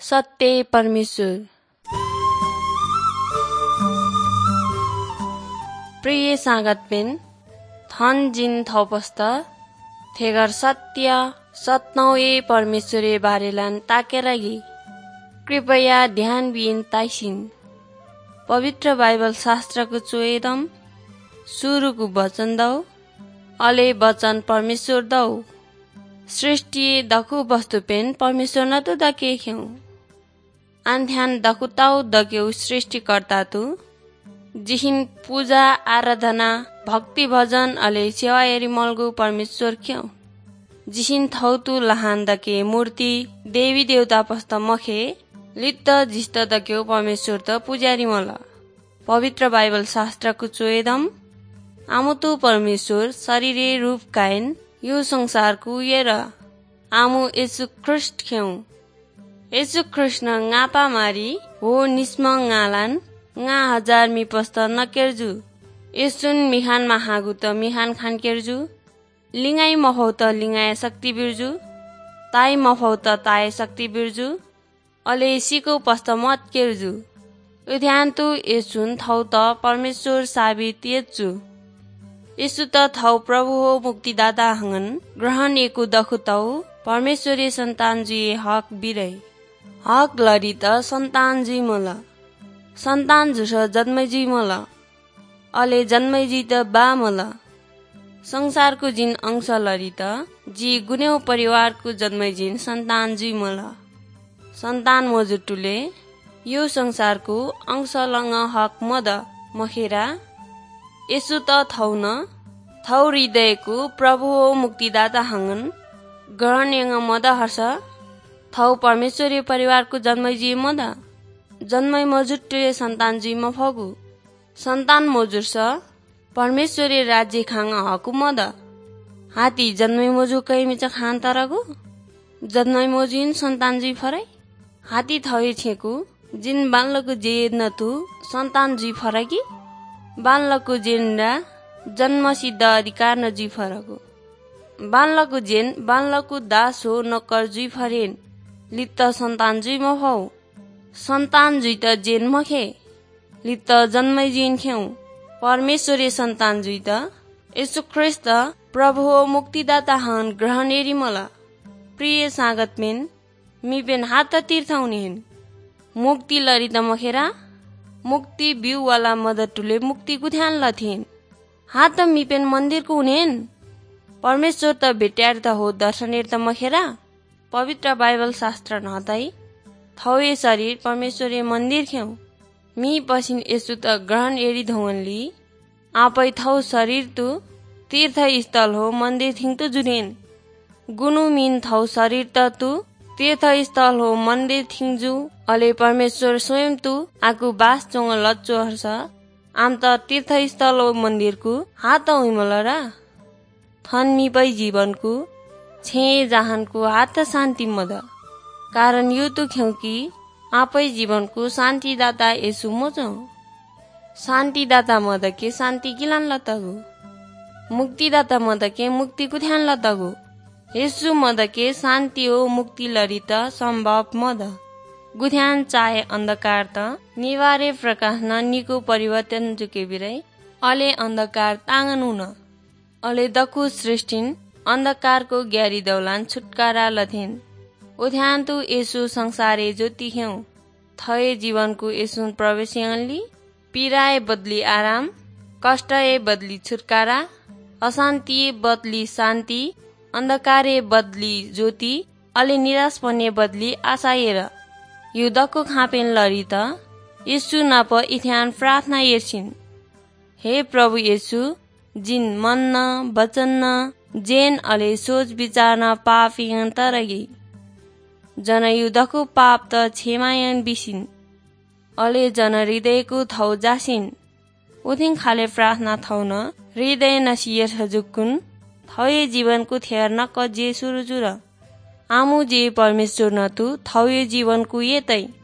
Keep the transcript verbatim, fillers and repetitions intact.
सत्य परमेश्वर। प्रिय सागतबिन थन जिन थौपस्त थेगर सत्य सत्नौए परमेश्वरे बारेलान ताकेरगी कृपया ध्यान बिन ताइसिन। पवित्र बाइबल शास्त्रको चोएदम सुरुको वचन दौ अले वचन परमेश्वर दौ सृष्टि दखु वस्तु पेन परमेश्वर न तो दके ख्यौ आन्ध्यान दखुताउ दक्यौ सृष्टिकर्ता तु जिहिन पूजा आराधना भक्ति भजन अले सेवा एरी मलगु परमेश्वर क्यों जिहिन थौतु लहान दके मूर्ति देवी देवता पस्त मखे लित्त जिस्त दक्यौ परमेश्वर त पुजारी मला। पवित्र बाइबल शास्त्रको चोएदम आमुतु परमेश्वर शरीरे रूप कायन यो संसारको येर आमु येशु ख्रिस्ट ख्यौ येशु ख्रिस्ट न ngapa मारी हो निस्म ngalan nga हजार मी पस्त नकेर्जु यसुन मिहान महागु त मिहान खान केर्जु लिंगाई मफौ त लिंगाय शक्ति बिर्जु ताई मफौ त ताय शक्ति बिर्जु अले सिको पस्त मत केर्जु ध्यान तु यसुन थौ त परमेश्वर साबित येजु यसु त थौ प्रभु हो मुक्तिदाता हंगन ग्रहण एको दखुतौ परमेश्वरी सन्तान जी हक बिरै हक लरी त सन्तान जी मला सन्तान जुस जन्मै जी मला अले जन्मै जी त बा मला संसारको जिन अंश लरी त जी गुन्यौ परिवारको जन्मै जिन सन्तान जी मला सन्तान मजुटुले यो संसारको अंश लंग हक मद मखेरा यसु त थौ न थौ हृदयको प्रभु हो मुक्तिदाता हंगन ग्रहण यंग मद हर्ष थौ परमेश्वरी परिवारको जन्मै जी मद जन्मै मजुट्टे सन्तान जी मफगु सन्तान मजुर स परमेश्वरी राज्य खाङ हकु मद हाती जन्मै मजु कै मिच खान तरगु जन्मै मजुइन सन्तान जी फरै हाती थवे छेकु जिन बालको जे नतु सन्तान जी फरकी बालको जेनरा जन्म सिद्ध अधिकार न जी फरगु बालको जेन बालको दास हो नकर जी फरेन लित्त सन्तान जी मफौ सन्तान जुइ त जेन मखे लित्त जन्मै जिन ख्यौ परमेश्वरी सन्तान जुइ त यसु ख्रिस्ट प्रभु हो मुक्तिदाता हन ग्रहण एरी मला। प्रिय सागतमेन मिपेन हात तीर्थौनिन मुक्ति लरी त मखेरा मुक्ति बिउ वाला मदटुले मुक्ति गुथ्यान लथिन हात मिपेन मन्दिरको हुनेन परमेश्वर त भेट्यार त हो दर्शनेर त मखेरा पवित्र बाइबल शास्त्र नहतै थौए शरीर परमेश्वरी मन्दिर ख्यौ मी पसिन यसु त ग्रहण एरी धौनली आपै थौ शरीर तु तीर्थ स्थल हो मन्दिर थिङ तु जुनेन गुनु मिन थौ शरीर त तु तीर्थ स्थल हो मन्दिर थिङजु अले परमेश्वर स्वयं तु आकु बास चोङ लच्चो हर्ष आम त तीर्थ स्थल हो मन्दिरको हात उइमलरा थन मी पै जीवनको छे जहानको हात शान्ति मद कारण यो तो ख्यौ कि आपै जीवनको शान्तिदाता यसु मोचौ शान्तिदाता मदके शान्ति गिलान लतगु मुक्तिदाता मदके मुक्ति कुथ्यान लतगु यसु मदके शान्ति हो मुक्ति लरी त सम्भव मद गुथ्यान चाहे अन्धकार त निवारे प्रकाश न निको परिवर्तन जुके बिरै अले अन्धकार ताङनु न अले दखु सृष्टिन अन्धकारको ग्यारी दौलान छुटकारा लथिन उध्यान तु यसु संसारे ज्योति ख्यौ थए जीवनको यसु प्रवेशयनली पीराए बदली आराम कष्टए बदली छुटकारा अशान्ति बदली शान्ति अन्धकारे बदली ज्योति अले निराश पने बदली आशा हेर यो दक्को खापेन लरी त यसु नप इथ्यान प्रार्थना येर्छिन हे प्रभु यसु जिन मन न वचन न जेन अले सोच विचार न पाप यन तरगी जन युद्धको पाप त क्षमायन बिसिन अले जन हृदयको थौ जासिन उथिङ खाले प्रार्थना थौ न हृदय नसियर हजुकुन थौए जीवनको थेर नक जे सुरु जुर आमु जे परमेश्वर नतु थौए जीवनको येतै